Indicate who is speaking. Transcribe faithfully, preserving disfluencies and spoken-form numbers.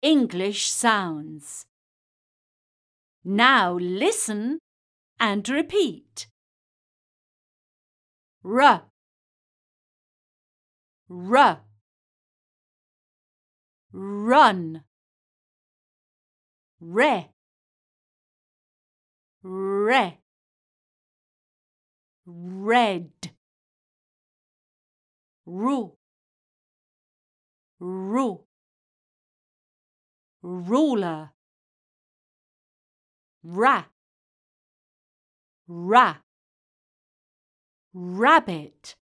Speaker 1: English sounds. Now listen and repeat. R, r, run, re, re, red, ru, ru, ruler, ra, ra, rabbit.